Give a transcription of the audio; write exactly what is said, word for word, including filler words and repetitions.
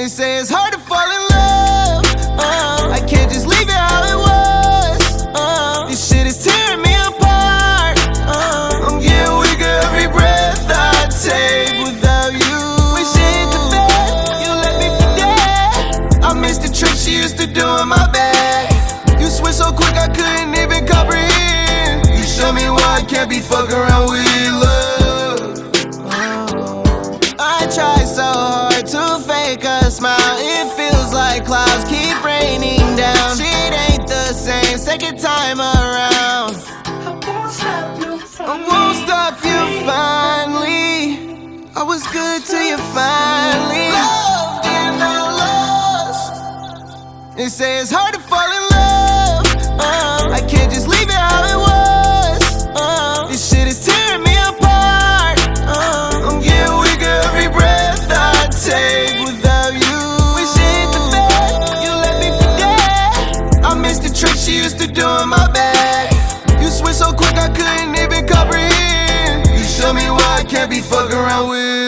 They say it's hard to fall in love. uh, I can't just leave it how it was. uh, This shit is tearing me apart. uh, I'm getting weaker every breath I take without you. When shit hit the fan, you let me forget. I miss the tricks she used to do in my bed. You switched so quick I couldn't even comprehend. You show me why I can't be fucking around with love. I try so hard to fake a smile. It feels like clouds keep raining down. Shit ain't the same second time around. I won't stop you from I won't stop you finally. I was good till you finally loved and I lost. They say it's hard to fall in love. uh, I can't just leave it how it was. uh, This shit is tearing me apart. uh, I'm getting weaker every breath I take without you. When shit hit the fan, you let me forget. I miss the tricks she used to do in my bed. You switched so quick I couldn't even comprehend. You show me why I can't be fucking around with